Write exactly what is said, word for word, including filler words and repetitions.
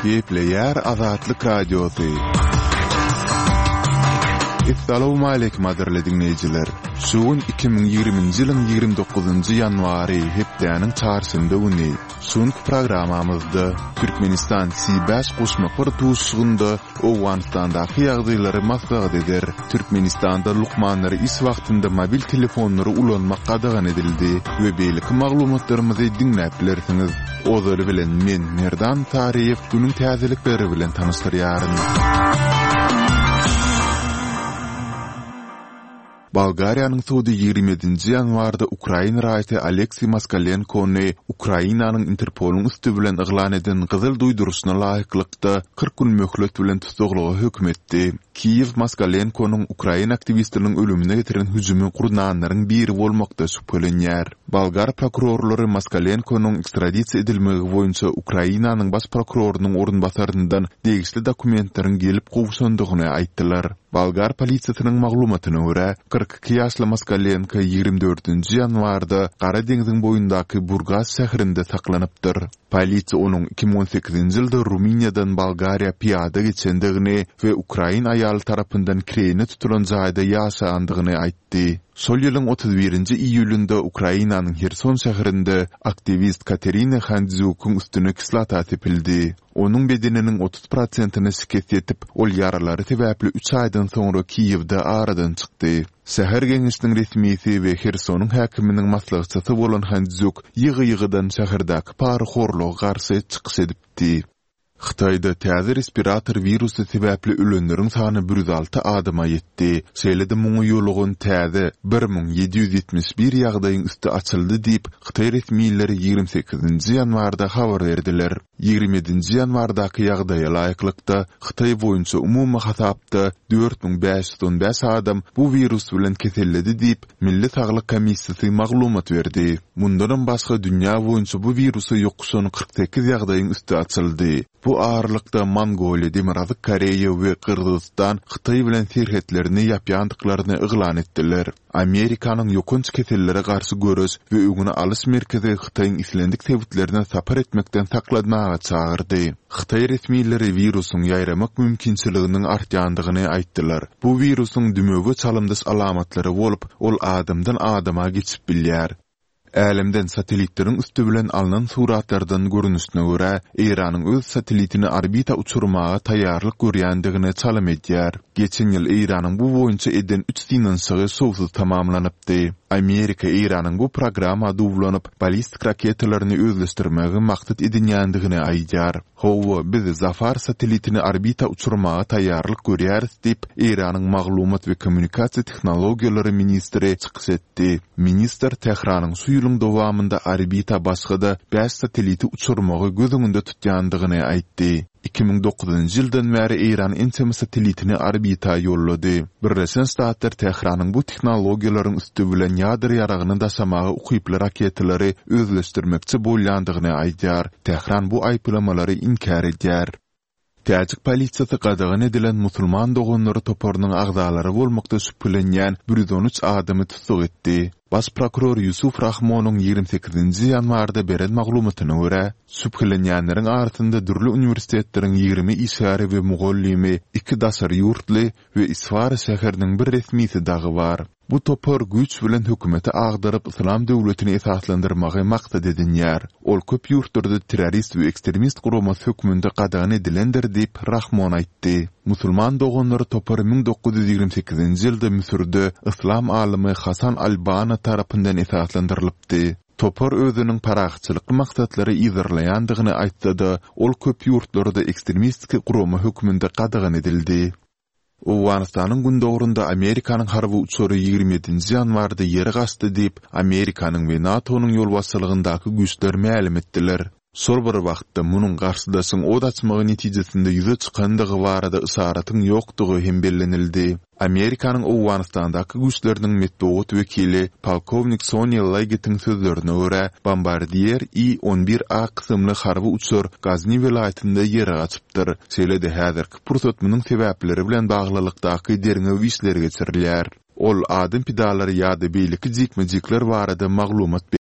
Kepleyer Azatlyk Radiosu. Assalamu alaykum aderli dinleyijiler. Şuun iki bin ýigriminji ýylyň ýigrimmi dokuzynjy ýanwary hepdäniň çarşynda uny. Şuňky programamyzda Türkmenistan Sibas goşma portuğunda Owganistandaky ýagdaýlary maslahat eder. Türkmenistanda lukmanlary is wagtynda mobil telefonlary ulanmak gadagan edildi we beýleki maglumatlarymyzy dinläp bilersiňiz. Ozary bilen men Merdan Taryýew günüň täzelikleri bilen tanystyryaryn. Bulgariýanyň suwdy ýigrimedinji ýanwarda Ukraina raýaty Aleksey Moskalenko-ny Ukrainanyň Interpoluň üstü bilen yglan eden gyzyl duýdurusyna laýyklykda kırk gün möhlet bilen tutuglygy hökm etdi. Kiýew Moskalenko-nyň Ukraina aktivistleriniň ölümine getiren hüjümi gurnanlaryň biri bolmakda şüphelenýär. Bulgar prokurorlary Moskalenko-nyň ekstradisiýa edilmegi boýunça Ukrainanyň baş prokurorunyň orunbasaryndan degişli dokumentleriň gelip gowşandygyny aýtdylar. Bulgar polisiýasynyň maglumatyna görä, kırk iki ýaşly Moskalenko ýigrimmi dördünji ýanwarda Gara deňziň boýundaky Burgas şäherinde saklanypdyr. Polisiýa onuň iki bin on sekizinji ýylda Ruminiýadan Bulgariýa piýada geçendigini we Ukraina aýaly tarapyndan kirene tutulan jaýda ýaşaýandygyny aýtdy. Şol ýylyň otuz birinji iýulynda Ukrainanyň Herson şäherinde aktivist Katerina Handzuk'un üstüne kislata tepildi. Onuň bedeniniň otuz prosentyny şikest etip, ol ýaralary sebäpli üç aýdan soňra Kiýewde aradan çykdy. Şäher geňişiniň resmisi we Hersonyň häkiminiň maslahatçysy bolan Handzuk ýygy-ýygydan şäherdaky paryxorlyga garşy çykyş edipdi. Xitayda täze respirator virusy sebäpli ölenleriň sany bir yüz alty adama ýetdi. Şeýlede muňy ýolugun täze bir bin ýedi ýüz ýetmiş bir ýagdaýyň üstü açyldy diýip Xitay resmiýetleri ýigrimmi sekizinji ýanwarda habar berdiler. ýigrimmi yedinji ýanwardaky ýagdaýa laýyklykda Xitay boýunça umumy hasapda dört bin beş ýüz on beş adam bu virus bilen keselledi diýip Milli Saglyk Komissiýasy maglumat berdi. Mundan başga dünýä boýunça bu virusy ýokuşan kırk sekiz ýagdaýyň üstü açyldy. Bu ağırlıkta Mongoliya, Demirazık Koreya we Kırgızstan Xitay bilen serhetlerini ýapýandyklaryny yglan etdiler. Amerikanyň ýokunç kesellere garşy görüş we öňüne alys merkezi Xitaýyň islendik sebitlerine sapar etmekden saklanmaga çağırdy. Xitay resmiýetleri virusyň ýaýramak mümkinçiliginiň artýandygyny aýtdylar. Bu virusyň dümöge çalymdys alamatlary bolup, ol adamdan adama geçip bilýär. Älemden satellitlerin üstü bilen alınan suratlardan görünüşine göre Iranyň öz satellitini orbita uçurmaga taýýarlyk görýändigine çalym edýär. Geçen ýyl Iranyň bu boýunça eden üç sinansygy sowsuz tamamlanypdy. Amerika Iranyň bu programa dowlanyp ballistik raketalaryny özleşdirmegi maksat edilýändigini aýdýar. Howa biz Zafar satellitini orbita uçurmaga taýýarlyk görýäris diýip Iranyň maglumat we kommunikasiýa tehnologiýalary ministri çykyş etdi. Minister Tehranyň şu ýylyň dowamında orbita başgada beş satelliti uçurmagy gözüňinde tutýandygyny aýtdy. iki bin dokuzynjy ýyldan bäri Iran ençemi satellitini orbita ýollady. Birleşen Ştatlar Tehranyň bu tehnologiýalaryň üstü bilen ýadyr ýaragyny daşamagy ukyply raketalary özleşdirmekçi bolýandygyny aýdýar. Tehran bu aýplamalary inkar edýär. Täjik polisiýasy gadagan edilen musulman dogonlary toparynyň agdalary bolmakda şüphelenýän bir yüz on üç adamy tutsak etdi. Baş prokuror Yusuf Rahmonyň ýigrimmi sekizinji ýanwarda beren maglumatyna görä, şüphelenýänleriň arasynda dürli uniwersitetleriň ýigrimmi işgary we mugallimi, iki daşary ýurtly we Isfar şäheriniň bir resmisi dagy bar. Bu topar güç bilen hökümeti agdaryp islam döwletini esaslandyrmagy maksat edinýär. Ol köp ýurtlarda terrorist we ekstremist guramaty hökmünde gadagan edilendir diýip Rahmon aýtdy. Musulman dogonlary topar bin dokuz yüz ýigrimmi sekizinji ýylda Misirde islam alimi Hasan al-Banna tarapyndan esaslandyrylypdy. Topar özüniň paraxçylyk maksatlary ýygyrlaýandygyny aýtdy-da, ol köp ýurtlarda ekstremistik gurama hökmünde gadagan edildi. Owganistanyň gündogrunda Amerikanyň harby uçury ýigrimmi ýedinji ýanwarda ýere gaçdy diýip Amerikanyň we NATO'nyň ýolbaşçylygyndaky güýçler ma'lum etdiler. Şol bir wagtda munyň garşydaşyň od açmagy netijesinde ýüze çykandygy barada ysaratyň ýokdugy hem bellenildi. Amerikanyň Owganistandaky güýçleriniň medeniýet wekili polkovnik Sonya Leggettiň sözlerine görä, bombardier I on bir A kysymly harby uçur Gazni vilayatynda ýere gaçypdyr. Şeýlede häzirki pursatmynyň sebäpleri bilen baglylykdaky derňe wiçler geçirilýär. Ol adam pidalary ýa-da beýleki jikmejikler barada maglumat